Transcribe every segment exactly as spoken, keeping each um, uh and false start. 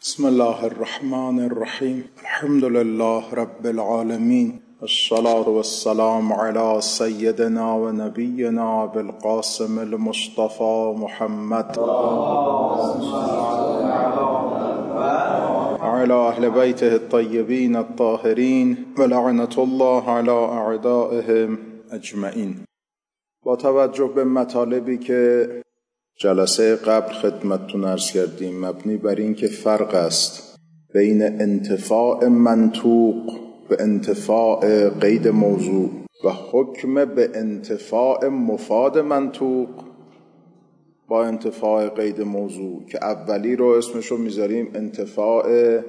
بسم الله الرحمن الرحیم. الحمد لله رب العالمین، الصلاة والسلام على سیدنا و نبینا بالقاسم المصطفى محمد وعلى اهل بیته الطیبین الطاهرین ولعنة الله على اعدائهم اجمعین. با توجه به مطالبی که جلسه قبل خدمتتون عرض کردیم، مبنی بر این که فرق است بین انتفاع منطوق به انتفاع قید موضوع و حکم به انتفاع مفاد منطوق با انتفاع قید موضوع، که اولی رو اسمشو میذاریم انتفاع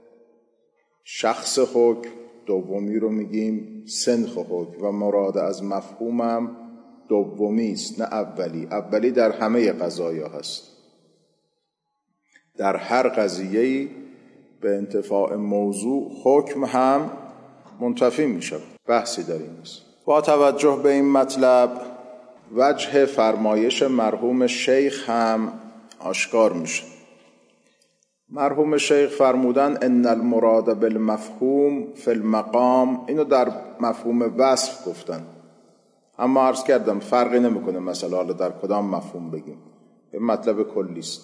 شخص حکم، دومی رو میگیم سنخ حکم و مراد از مفهومم دومی است نه اولی. اولی در همه قضایا هست، در هر قضیه‌ای به انتفاع موضوع حکم هم منتفی می شود. بحثی در این است. با توجه به این مطلب وجه فرمایش مرحوم شیخ هم آشکار میشه. مرحوم شیخ فرمودن ان المراد بالمفهوم فی المقام، اینو در مفهوم وصف گفتن، اما عرض کردم فرقی نمیکنه مثلا حالا در کدام مفهوم بگیم، به مطلب کلی است.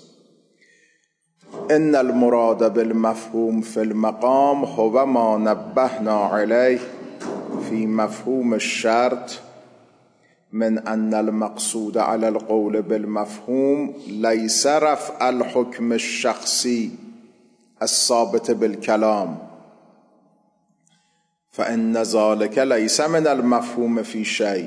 ان المراد بالمفهوم فی المقام هو ما نبهنا علیه فی مفهوم الشرط من ان المقصود علی القول بالمفهوم لیس رفع الحکم الشخصی الثابت بالکلام فان ذلك لیس من المفهوم فی شیء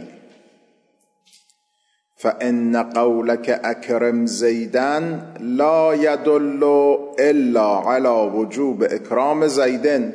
فان قولك اکرم زیدا لا يدل الا على وجوب اکرام زید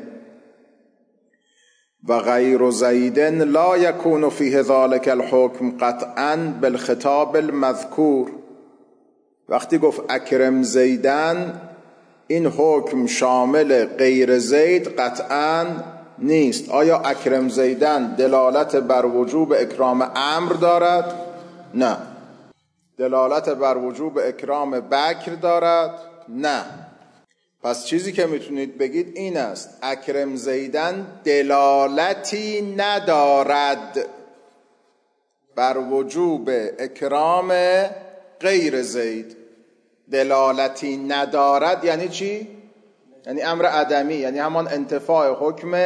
و غیر زید لا يكون فيه ذلك الحكم قطعا بالخطاب المذکور. وقتی گفت اکرم زیدن، این حکم شامل غیر زید قطعا نیست. آیا اکرم زیدن دلالت بر وجوب اکرام امر دارد؟ نه. دلالت بر وجوب اکرام بکر دارد؟ نه. پس چیزی که میتونید بگید این است: اکرم زیدن دلالتی ندارد بر وجوب اکرام غیر زید. دلالتی ندارد یعنی چی؟ یعنی امر عدمی، یعنی همان انتفاع حکم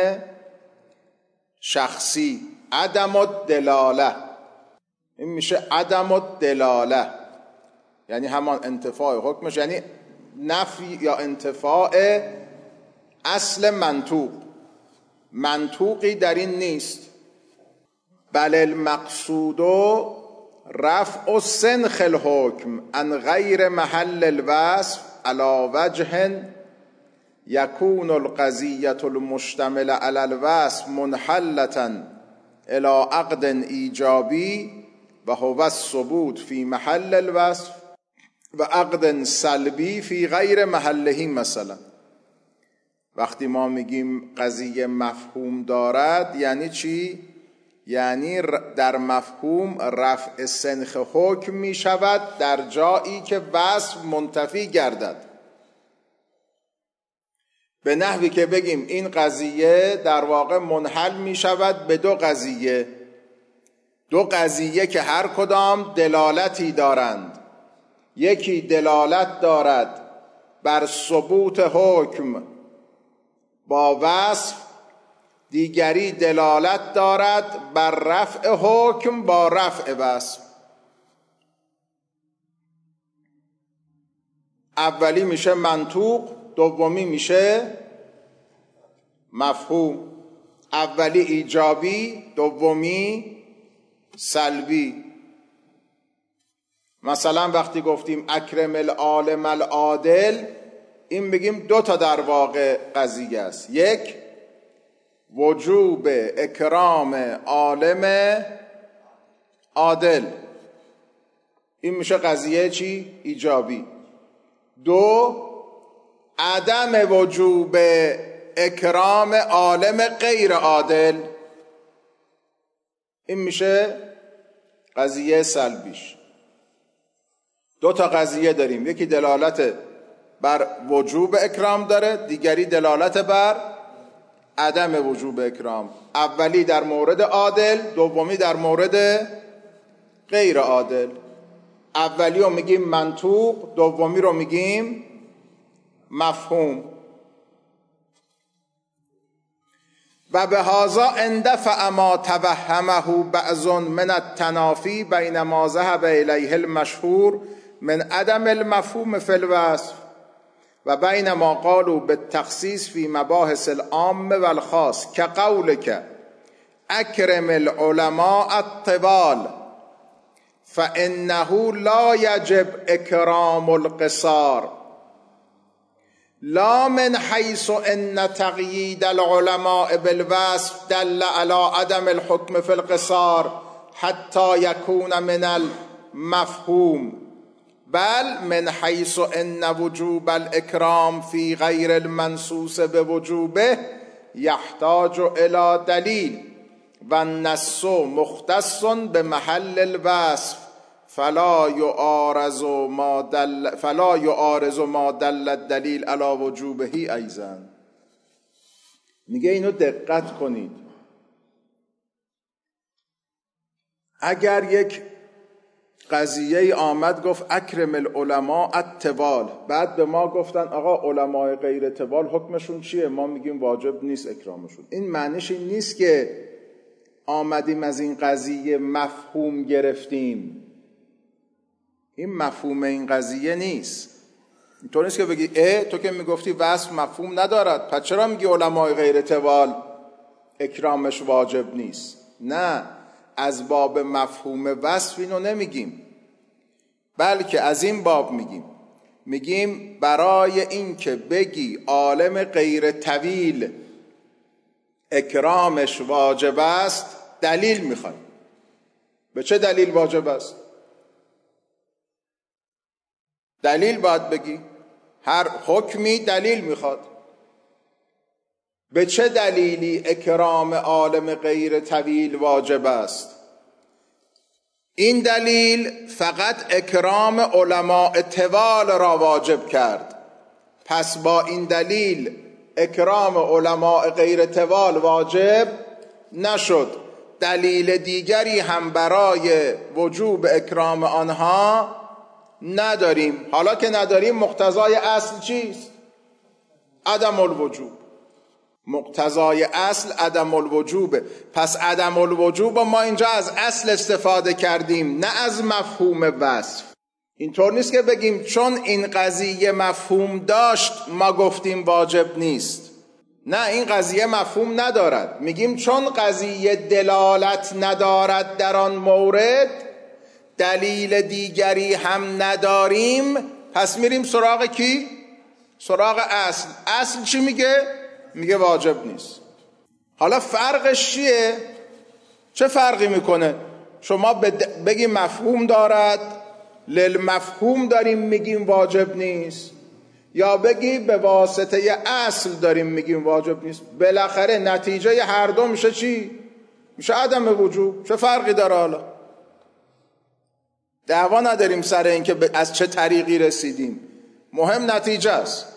شخصی. عدم الدلاله، این میشه عدم الدلاله، یعنی همان انتفاع حکمش، یعنی نفی یا انتفاع اصل منطوق. منطوقی در این نیست. بل المقصود رفع سنخ الحکم عن غیر محل الوصف علی وجه یکون القضیة المشتمل علی الوصف منحلة الى عقد ایجابی و هو الثبوت فی محل الوصف و عقد سلبی فی غیر محله. مثلا وقتی ما میگیم قضیه مفهوم دارد یعنی چی؟ یعنی در مفهوم رفع سنخ حکم میشود در جایی که وصف منتفی گردد، به نحوی که بگیم این قضیه در واقع منحل می شود به دو قضیه، دو قضیه که هر کدام دلالتی دارند. یکی دلالت دارد بر ثبوت حکم با وصف، دیگری دلالت دارد بر رفع حکم با رفع وصف. اولی میشه منطوق، دومی میشه مفهوم. اولی ایجابی، دومی سلبی. مثلا وقتی گفتیم اکرم العالم العادل، این بگیم دو تا در واقع قضیه است. یک، وجوب اکرام عالم عادل، این میشه قضیه چی؟ ایجابی. دو، عدم وجوب اکرام عالم غیر عادل، این میشه قضیه سلبیش. دو تا قضیه داریم، یکی دلالت بر وجوب اکرام داره، دیگری دلالت بر عدم وجوب اکرام. اولی در مورد عادل، دومی در مورد غیر عادل. اولی رو میگیم منطوق، دومی رو میگیم مفهوم. و به هذا اندفع ما توهمه بعض من التنافی بین ما ذهب الیه المشهور من عدم المفهوم فی الوصف و بین ما قالوا بالتخصیص فی مباحث العام والخاص كقولك اکرم العلماء الطوال فانه لا یجب اکرام القصار لا من حیث ان تقیید العلماء بالوصف دل على عدم الحكم في القصار حتى يكون من المفهوم بل من حیث ان وجوب الاکرام فی غیر المنصوص بوجوبه یحتاج الى دلیل و النص مختص بمحل الوصف فلا یعارض ما دل فلا یعارض ما دل الدلیل علی وجوبه ایضا. میگه اینو دقت کنید. اگر یک قضیه آمد گفت اکرم العلماء الطوال، بعد به ما گفتن آقا علماء غیر طوال حکمشون چیه؟ ما میگیم واجب نیست اکرامشون. این معنیش این نیست که آمدیم از این قضیه مفهوم گرفتیم. این مفهوم این قضیه نیست. اینطور نیست که بگی اه تو که میگفتی وصف مفهوم ندارد پس چرا میگی علماء غیر طوال اکرامش واجب نیست؟ نه، از باب مفهوم وصف اینو نمیگیم، بلکه از این باب میگیم. میگیم برای این که بگی عالم غیر طویل اکرامش واجب است دلیل میخوای. به چه دلیل واجب است؟ دلیل باید بگی. هر حکمی دلیل میخواد. به چه دلیلی اکرام عالم غیر طویل واجب است؟ این دلیل فقط اکرام علماء طوال را واجب کرد، پس با این دلیل اکرام علماء غیر طوال واجب نشد. دلیل دیگری هم برای وجوب اکرام آنها نداریم. حالا که نداریم مقتضای اصل چیست؟ عدم الوجوب. مقتضای اصل عدم الوجوبه. پس عدم الوجوب ما اینجا از اصل استفاده کردیم، نه از مفهوم وصف. اینطور نیست که بگیم چون این قضیه مفهوم داشت ما گفتیم واجب نیست. نه، این قضیه مفهوم ندارد. میگیم چون قضیه دلالت ندارد در آن مورد، دلیل دیگری هم نداریم، پس میریم سراغ کی؟ سراغ اصل. اصل چی میگه؟ میگه واجب نیست. حالا فرقش چیه؟ چه فرقی میکنه؟ شما بگی مفهوم دارد، للمفهوم داریم میگیم واجب نیست، یا بگی به واسطه اصل داریم میگیم واجب نیست. بالاخره نتیجه هر دو میشه چی؟ میشه عدم وجوب. چه فرقی داره؟ حالا دعوا نداریم سر این که از چه طریقی رسیدیم، مهم نتیجه است.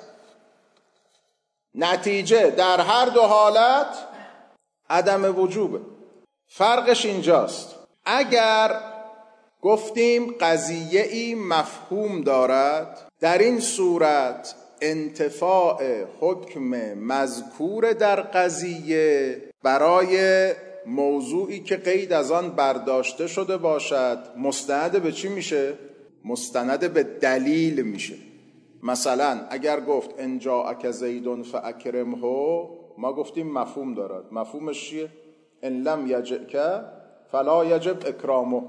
نتیجه در هر دو حالت عدم وجوبه. فرقش اینجاست. اگر گفتیم قضیه ای مفهوم دارد، در این صورت انتفاع حکم مذکور در قضیه برای موضوعی که قید از آن برداشته شده باشد مستند به چی میشه؟ مستند به دلیل میشه. مثلا اگر گفت ان جاءک زید فاکرمه، ما گفتیم مفهوم دارد. مفهومش چیه؟ ان لم یجئک فلا یجب اکرامه.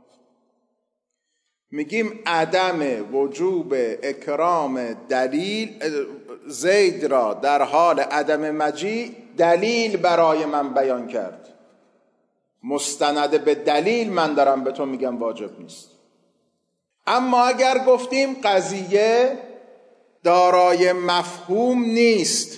میگیم عدم وجوب اکرام دلیل زید را در حال عدم مجیء دلیل برای من بیان کرد. مستند به دلیل من دارم به تو میگم واجب نیست. اما اگر گفتیم قضیه دارای مفهوم نیست،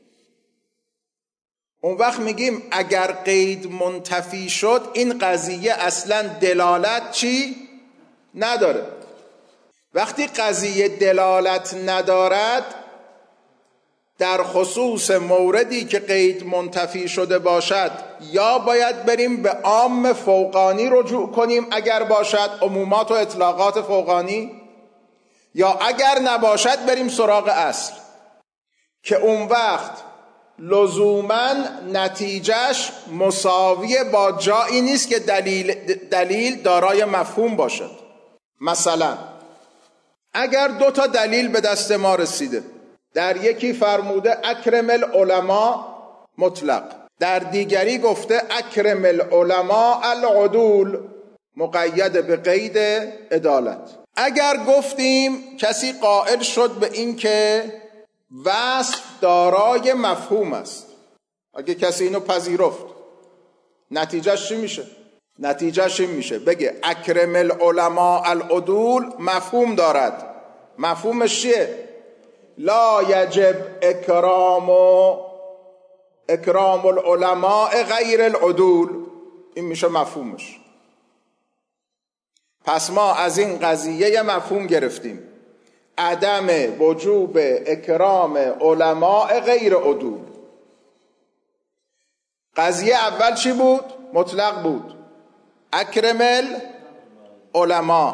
اون وقت میگیم اگر قید منتفی شد این قضیه اصلا دلالت چی؟ نداره. وقتی قضیه دلالت ندارد، در خصوص موردی که قید منتفی شده باشد یا باید بریم به عام فوقانی رجوع کنیم اگر باشد، عمومات و اطلاقات فوقانی، یا اگر نباشد بریم سراغ اصل که اون وقت لزوماً نتیجهش مساوی با جایی نیست که دلیل, دلیل دارای مفهوم باشد. مثلا اگر دو تا دلیل به دست ما رسیده، در یکی فرموده اکرم العلماء مطلق، در دیگری گفته اکرم العلماء العدول مقید به قید عدالت، اگر گفتیم کسی قائل شد به این که وصف دارای مفهوم است، اگه کسی اینو پذیرفت، نتیجهش چی میشه؟ نتیجهش این میشه بگه اکرم العلماء العدول مفهوم دارد. مفهومش چیه؟ لا یجب اکرام اکرام العلماء غیر العدول. این میشه مفهومش. پس ما از این قضیه مفهوم گرفتیم عدم وجوب اکرام علماء غیر عدول. قضیه اول چی بود؟ مطلق بود، اکرم العلماء.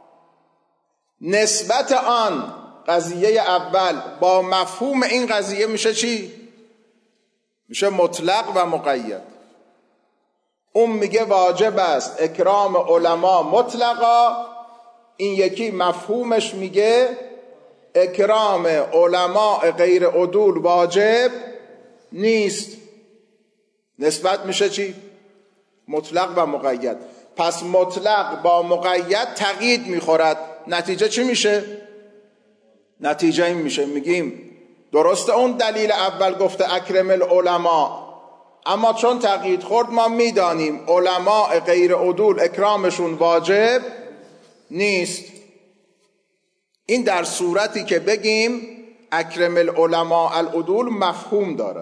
نسبت آن قضیه اول با مفهوم این قضیه میشه چی؟ میشه مطلق و مقید. اون میگه واجب است اکرام علما مطلقا، این یکی مفهومش میگه اکرام علماء غیر عدول واجب نیست. نسبت میشه چی؟ مطلق و مقید. پس مطلق با مقید تقیید میخورد. نتیجه چی میشه؟ نتیجه این میشه میگیم درسته اون دلیل اول گفته اکرم العلماء، اما چون تقیید خورد ما میدانیم علماء غیر عدول اکرامشون واجب نیست. این در صورتی که بگیم اکرم العلماء العدول مفهوم دارد.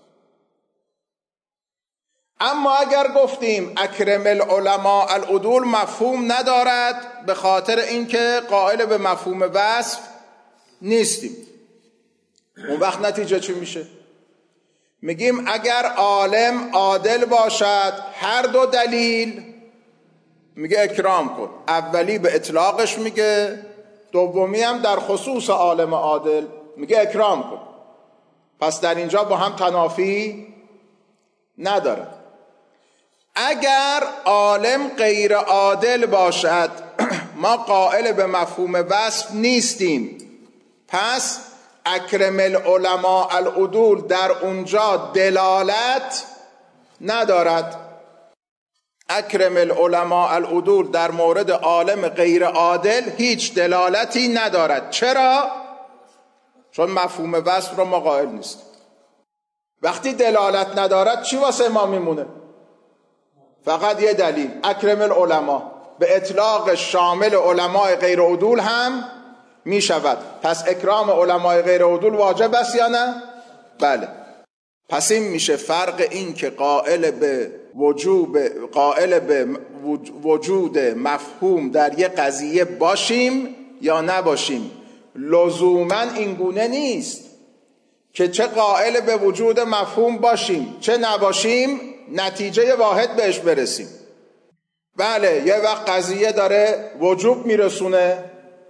اما اگر گفتیم اکرم العلماء العدول مفهوم ندارد به خاطر اینکه قائل به مفهوم وصف نیستیم، اون وقت نتیجه چی میشه؟ میگیم اگر عالم عادل باشد هر دو دلیل میگه اکرام کن. اولی به اطلاقش میگه، دومی هم در خصوص عالم عادل میگه اکرام کن. پس در اینجا با هم تنافی نداره. اگر عالم غیر عادل باشد ما قائل به مفهوم وصف نیستیم، پس اکرم العلماء العدول در اونجا دلالت ندارد. اکرم العلماء العدول در مورد عالم غیر عادل هیچ دلالتی ندارد. چرا؟ چون مفهوم وصف رو ما قائل نیست. وقتی دلالت ندارد چی واسه ما میمونه؟ فقط یه دلیل، اکرم العلماء، به اطلاق شامل علماء غیر عدول هم می شود. پس اکرام علماء غیر عدول واجب است یا نه؟ بله. پس این میشه فرق این که قائل به وجوب قائل به وجود مفهوم در یه قضیه باشیم یا نباشیم. لزوما این گونه نیست که چه قائل به وجود مفهوم باشیم چه نباشیم نتیجه واحد بهش برسیم. بله یه وقت قضیه داره وجوب میرسونه،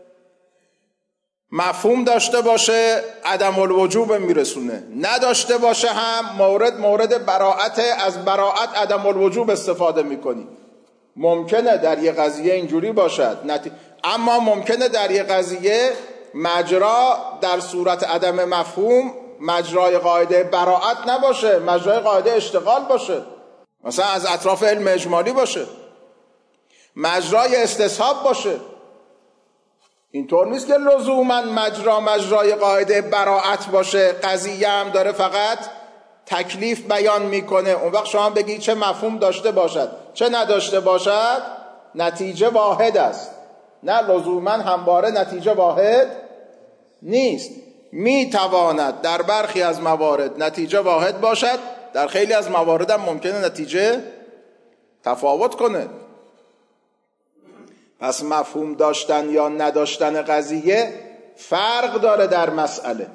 مفهوم داشته باشه عدم الوجوب میرسونه، نداشته باشه هم مورد مورد براءت، از براءت عدم الوجوب استفاده میکنی. ممکنه در یه قضیه اینجوری باشد نتی... اما ممکنه در یه قضیه مجرا در صورت عدم مفهوم مجرای قاعده براءت نباشه، مجرای قاعده اشتغال باشه، مثلا از اطراف علم اجمالی باشه، مجرای استصحاب باشه. اینطور نیست که لزوما مجرا مجرای قاعده براءت باشه، قضیه هم داره فقط تکلیف بیان میکنه. اون وقت شما بگید چه مفهوم داشته باشد چه نداشته باشد نتیجه واحد است. نه، لزوما همواره نتیجه واحد نیست. میتواند در برخی از موارد نتیجه واحد باشد، در خیلی از موارد هم ممکنه نتیجه تفاوت کنه. پس مفهوم داشتن یا نداشتن قضیه فرق داره در مسئله،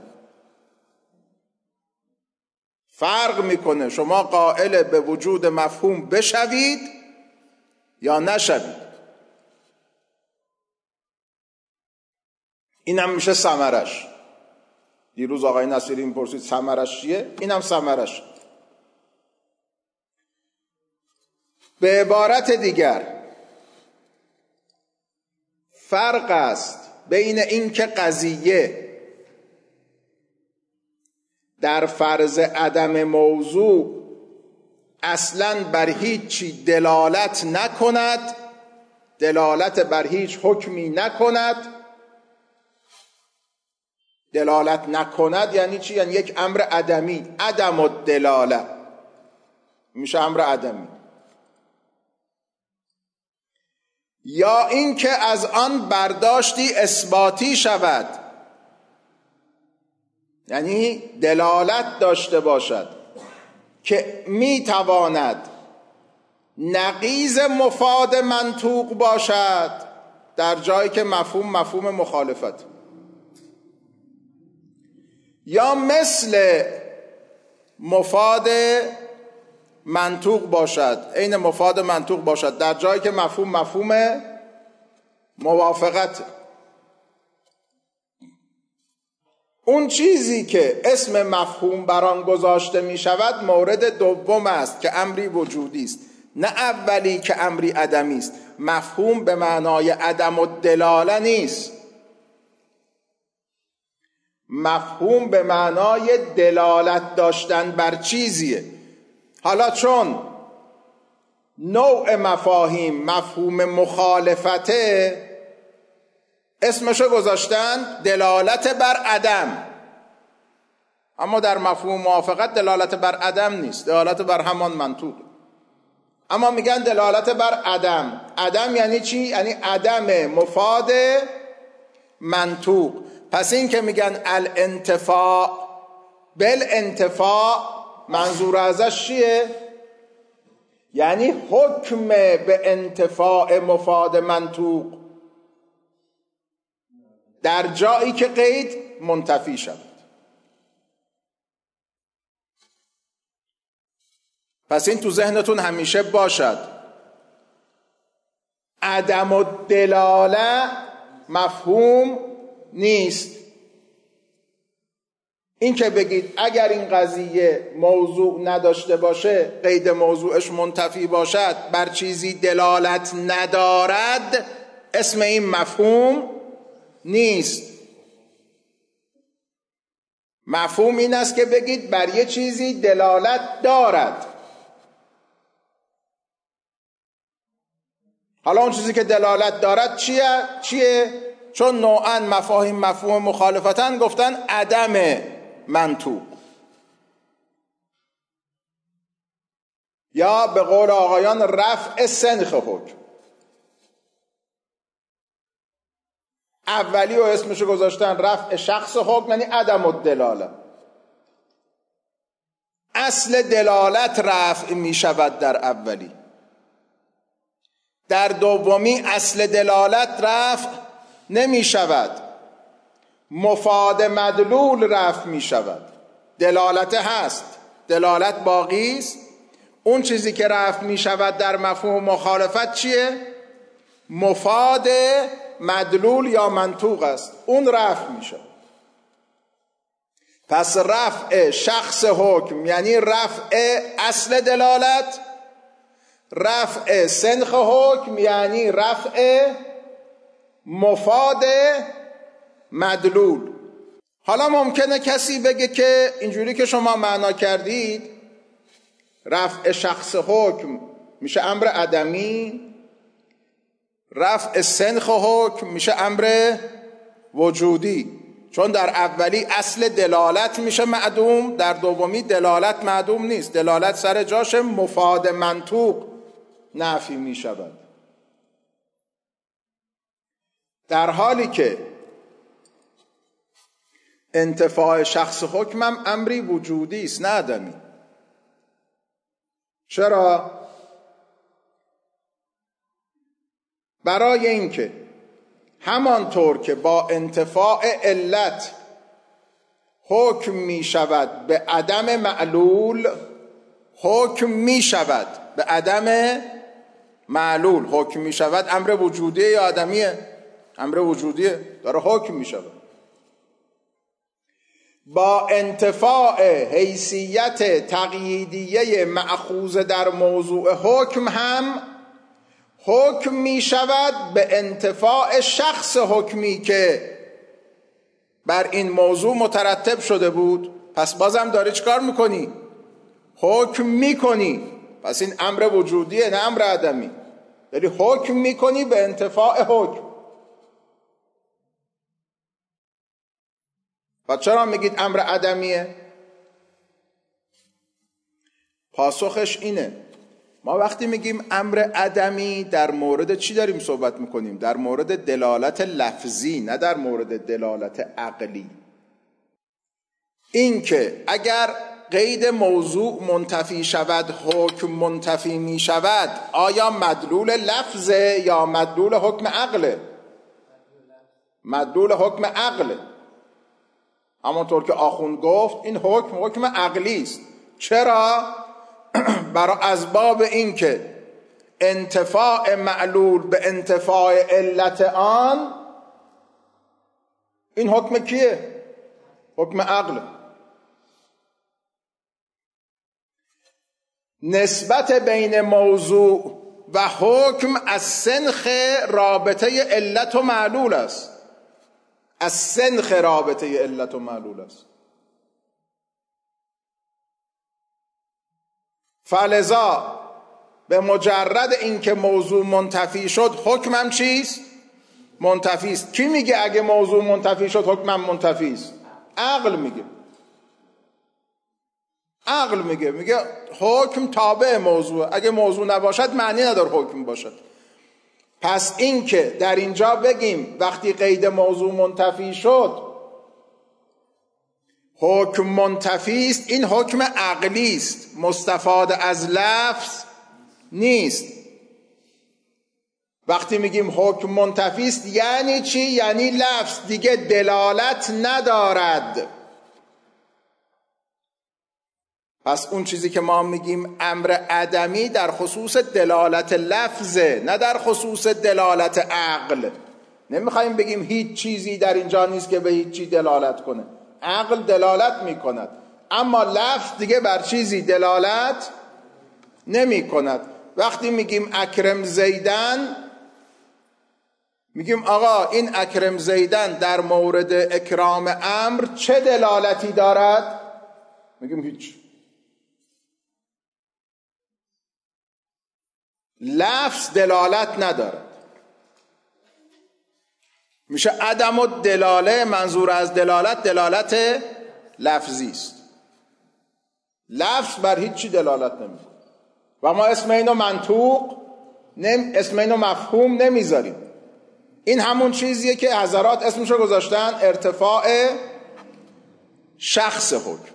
فرق میکنه شما قائل به وجود مفهوم بشوید یا نشوید. اینم میشه ثمرش. دیروز آقای نصیری میپرسید ثمرش چیه؟ اینم ثمرش. به عبارت دیگر فرق است بین این که قضیه در فرض عدم موضوع اصلاً بر هیچی دلالت نکند، دلالت بر هیچ حکمی نکند. دلالت نکند یعنی چی؟ یعنی یک امر عدمی، عدم الدلاله میشه امر عدمی. یا این که از آن برداشتی اثباتی شود، یعنی دلالت داشته باشد که میتواند نقیض مفاد منطوق باشد در جایی که مفهوم مفهوم مخالفت، یا مثل مفاد منطوق باشد، عین مفاد منطوق باشد در جایی که مفهوم مفهوم موافقت. اون چیزی که اسم مفهوم بر آن گذاشته می شود مورد دوم است که امری وجودی است، نه اولی که امری عدمی است. مفهوم به معنای عدم الدلاله نیست، مفهوم به معنای دلالت داشتن بر چیزیه. حالا چون نوع مفاهیم مفهوم مخالفته، اسمشو گذاشتن دلالت بر عدم، اما در مفهوم موافقت دلالت بر عدم نیست، دلالت بر همان منطوق. اما میگن دلالت بر عدم. عدم یعنی چی؟ یعنی عدم مفاد منطوق. پس این که میگن الانتفاع بالانتفاع منظور ازش چیه؟ یعنی حکم به انتفاع مفاد منطوق در جایی که قید منتفی شود. پس این تو ذهنتون همیشه باشد، عدم الدلاله مفهوم نیست. این که بگید اگر این قضیه موضوع نداشته باشه، قید موضوعش منتفی باشد، بر چیزی دلالت ندارد، اسم این مفهوم نیست. مفهوم این است که بگید بر یه چیزی دلالت دارد. حالا اون چیزی که دلالت دارد چیه؟ چیه؟ چون نوعاً مفاهیم مفهوم مخالفتن گفتن عدم منطوق، یا به قول آقایان رفع سنخ حکم. اولی و اسمشو گذاشتن رفع شخص حکم، یعنی عدم الدلاله. اصل دلالت رفع می شود در اولی، در دومی اصل دلالت رفع نمی شود، مفاد مدلول رفع می شود. دلالت هست، دلالت باقی است. اون چیزی که رفع می شود در مفهوم مخالفت چیه؟ مفاد مدلول یا منطوق است، اون رفع می شود. پس رفع شخص حکم یعنی رفع اصل دلالت، رفع سنخ حکم یعنی رفع مفاد مدلول. حالا ممکنه کسی بگه که اینجوری که شما معنا کردید رفع شخص حکم میشه امر عدمی، رفع سنخ حکم میشه امر وجودی، چون در اولی اصل دلالت میشه معدوم، در دومی دلالت معدوم نیست، دلالت سر جاش، مفاد منطوق نفی میشود. در حالی که انتفاع شخص حکمم امری وجودی است نه عدمی. چرا؟ برای اینکه همانطور که با انتفاع علت حکم می شود به عدم معلول، حکم می شود به عدم معلول. حکم می شود امر وجودیه یا عدمیه؟ امر وجودیه، داره حکم می شود. با انتفاع حیثیت تقییدیه مأخوذ در موضوع حکم هم حکم می شود به انتفاع شخص حکمی که بر این موضوع مترتب شده بود. پس بازم داری چی کار میکنی؟ حکم میکنی. پس این امر وجودیه نه امر عدمی، داری حکم میکنی به انتفاع حکم. پس چرا میگید امر عدمیه؟ پاسخش اینه، ما وقتی میگیم امر عدمی در مورد چی داریم صحبت میکنیم؟ در مورد دلالت لفظی، نه در مورد دلالت عقلی. این که اگر قید موضوع منتفی شود حکم منتفی می شود، آیا مدلول لفظه یا مدلول حکم عقله؟ مدلول حکم عقله. همونطور که آخوند گفت این حکم حکم عقلی است. چرا؟ برای اسباب این که انتفاع معلول به انتفاع علت آن، این حکم کیه؟ حکم عقل. نسبت بین موضوع و حکم از سنخ رابطه علت و معلول است، از سنخ رابطه علت و معلول است. فلذا به مجرد اینکه موضوع منتفی شد حکمم چیست؟ منتفی است. کی میگه اگه موضوع منتفی شد حکمم منتفی است؟ عقل میگه. عقل میگه میگه حکم تابع موضوع، اگه موضوع نباشد معنی نداره حکم باشد. پس این که در اینجا بگیم وقتی قید موضوع منتفی شد حکم منتفی است، این حکم عقلی است، مستفاد از لفظ نیست. وقتی میگیم حکم منتفی است یعنی چی؟ یعنی لفظ دیگه دلالت ندارد. پس اون چیزی که ما میگیم امر عدمی در خصوص دلالت لفظه، نه در خصوص دلالت عقل. نمیخوایم بگیم هیچ چیزی در اینجا نیست که به هیچ چی دلالت کنه. عقل دلالت میکند، اما لفظ دیگه بر چیزی دلالت نمی کند. وقتی میگیم اکرم زیدن، میگیم آقا این اکرم زیدن در مورد اکرام امر چه دلالتی دارد؟ میگیم هیچ. لفظ دلالت ندارد. میشه عدم الدلاله، منظور از دلالت دلالت لفظی است. لفظ بر هیچ چی دلالت نمیکنه و ما اسم اینو منطوق نم... اسم اینو مفهوم نمیذاریم. این همون چیزیه که حضرات اسمشو گذاشتن ارتفاع شخص حکم.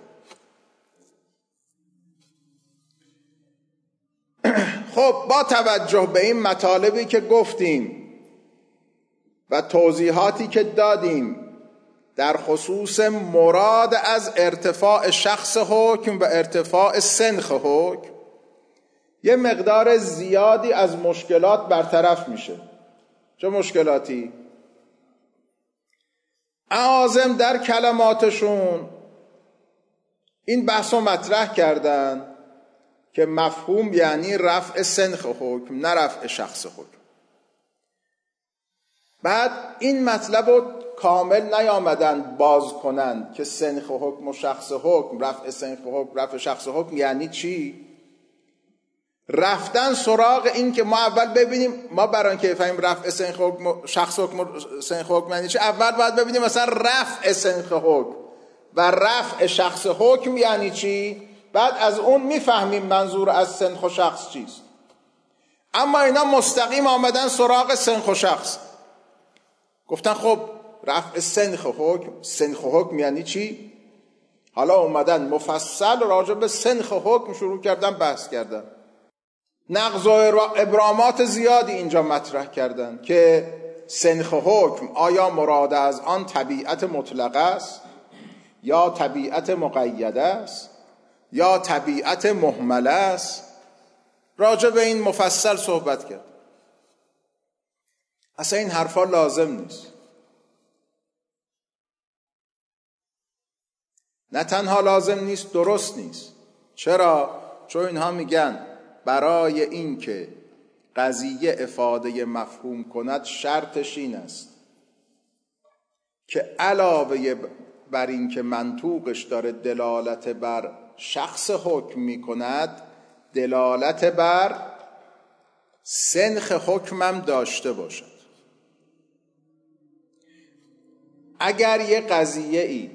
خب با توجه به این مطالبی که گفتیم و توضیحاتی که دادیم در خصوص مراد از ارتفاع شخص حکم و ارتفاع سنخ حکم، یه مقدار زیادی از مشکلات برطرف میشه. چه مشکلاتی؟ اعاظم در کلماتشون این بحث رو مطرح کردن که مفهوم یعنی رفع سنخ حکم، نه رفع شخص حکم. بعد این مطلب رو کامل نیامدن باز کنند که سنخ حکم و شخص حکم، رفع سنخ حکم، رفع شخص حکم یعنی چی؟ رفتن سراغ این که ما اول ببینیم، ما برای اینکه بفهمیم رفع سنخ حکم، شخص حکم، سنخ حکم یعنی چی، اول باید ببینیم مثلا رفع سنخ حکم و رفع شخص حکم یعنی چی، بعد از اون میفهمیم منظور از سنخ و شخص چیست. اما اینا مستقیم آمدن سراغ سنخ و شخص، گفتن خب رفع سنخ حکم، سنخ حکم یعنی چی؟ حالا اومدن مفصل راجع به سنخ حکم شروع کردن بحث کردن. نقض و ابرامات زیادی اینجا مطرح کردن که سنخ حکم آیا مراد از آن طبیعت مطلقه است یا طبیعت مقیده است یا طبیعت مهمله است. راجع به این مفصل صحبت کرد. اصلا این حرفا لازم نیست. نه تنها لازم نیست، درست نیست. چرا؟ چون اینها میگن برای این که قضیه افاده مفهوم کند شرطش این است که علاوه بر این که منطوقش داره دلالت بر شخص حکم میکند، دلالت بر سنخ حکمم داشته باشد. اگر یه قضیه ای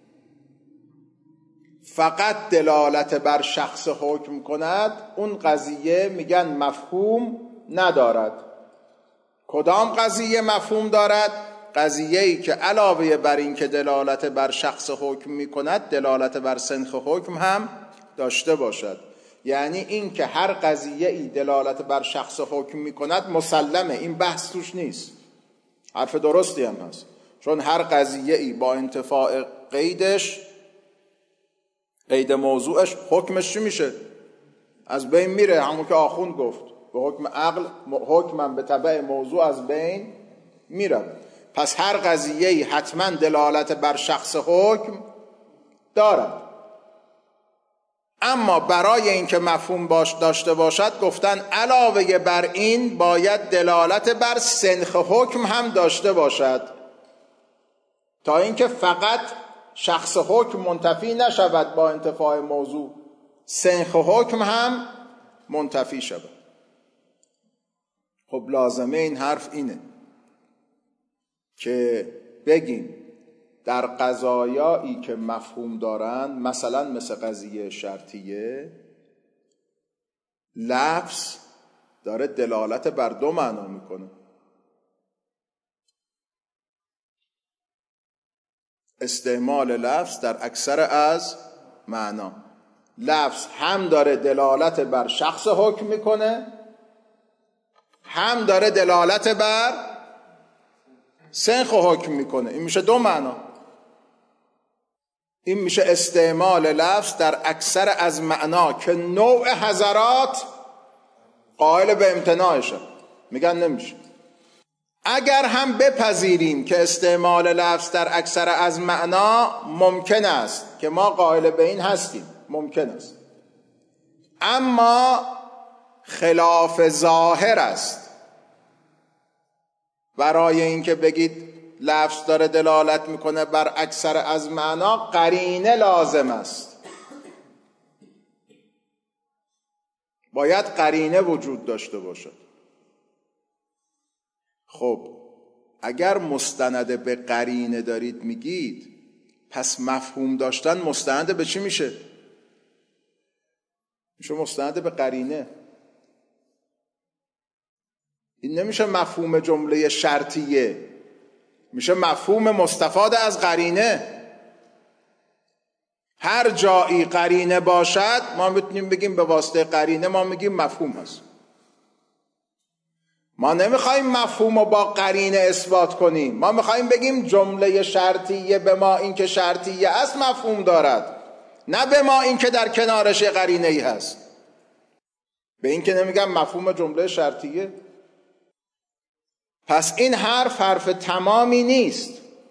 فقط دلالت بر شخص حکم کند، اون قضیه میگن مفهوم ندارد. کدام قضیه مفهوم دارد؟ قضیه‌ای که علاوه بر این که دلالت بر شخص حکم میکند، دلالت بر سنخ حکم هم داشته باشد. یعنی این که هر قضیه‌ای دلالت بر شخص حکم میکند مسلمه، این بحث توش نیست. حرف درستی هم هست، چون هر قضیه‌ای با انتفاع قیدش، قید موضوعش، حکمش چی میشه؟ از بین میره. همون که آخوند گفت به حکم عقل حکمم به تبع موضوع از بین میره. پس هر قضیه‌ای حتما دلالت بر شخص حکم دارد. اما برای اینکه مفهوم باش داشته باشد گفتن علاوه بر این باید دلالت بر سنخ حکم هم داشته باشد، تا اینکه فقط شخص حکم منتفی نشود با انتفاع موضوع، سنخ حکم هم منتفی شود. خب لازمه این حرف اینه که بگیم در قضایایی که مفهوم دارند، مثلا مثل قضیه شرطیه، لفظ داره دلالت بر دو معنا میکنه. استعمال لفظ در اکثر از معنا. لفظ هم داره دلالت بر شخص حکم میکنه، هم داره دلالت بر سنخ حکم میکنه. این میشه دو معنا. این میشه استعمال لفظ در اکثر از معنا که نوع حضرات قائل به امتناعشه، میگن نمیشه. اگر هم بپذیریم که استعمال لفظ در اکثر از معنا ممکن است، که ما قائل به این هستیم، ممکن است، اما خلاف ظاهر است. برای اینکه بگید لفظ داره دلالت میکنه بر اکثر از معنا، قرینه لازم است. باید قرینه وجود داشته باشد. خب اگر مستند به قرینه دارید میگید، پس مفهوم داشتن مستند به چی میشه؟ میشه مستند به قرینه. این نمیشه مفهوم جمله شرطیه، میشه مفهوم مستفاد از قرینه. هر جایی قرینه باشد ما میتونیم بگیم به واسطه قرینه ما میگیم مفهوم هست. ما نمیخوایم مفهوم رو با قرینه اثبات کنیم، ما میخوایم بگیم جمله شرطیه به ما این که شرطیه است مفهوم دارد، نه به ما این که در کنارش قرینه ای هست. به این که نمیگم مفهوم جمله شرطیه. پس این حرف حرف تمامی نیست.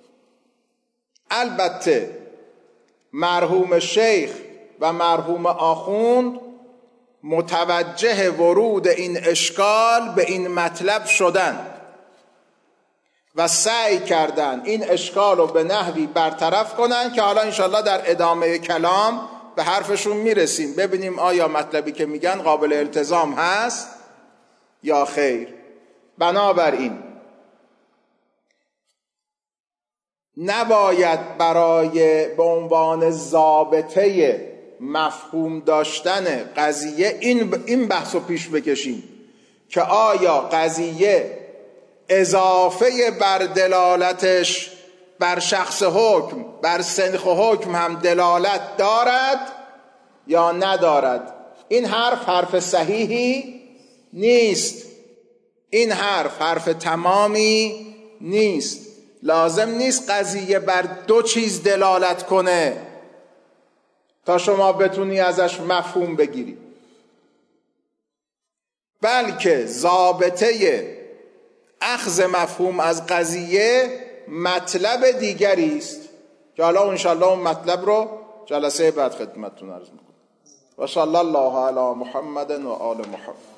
البته مرحوم شیخ و مرحوم آخوند متوجه ورود این اشکال به این مطلب شدند و سعی کردند این اشکال رو به نحوی برطرف کنند که حالا انشالله در ادامه کلام به حرفشون میرسیم، ببینیم آیا مطلبی که میگن قابل التزام هست یا خیر. بنابراین نباید برای به عنوان ضابطه مفهوم داشتن قضیه این این بحثو پیش بکشیم که آیا قضیه اضافه بر دلالتش بر شخص حکم، بر سنخ حکم هم دلالت دارد یا ندارد. این حرف حرف صحیحی نیست. این حرف حرف تمامی نیست. لازم نیست قضیه بر دو چیز دلالت کنه تا شما بتونی ازش مفهوم بگیری، بلکه ضابطه اخذ مفهوم از قضیه مطلب دیگری است که حالا انشاءالله اون مطلب رو جلسه بعد خدمتتون عرض میکنم. و صلی الله علی محمد و آل محمد.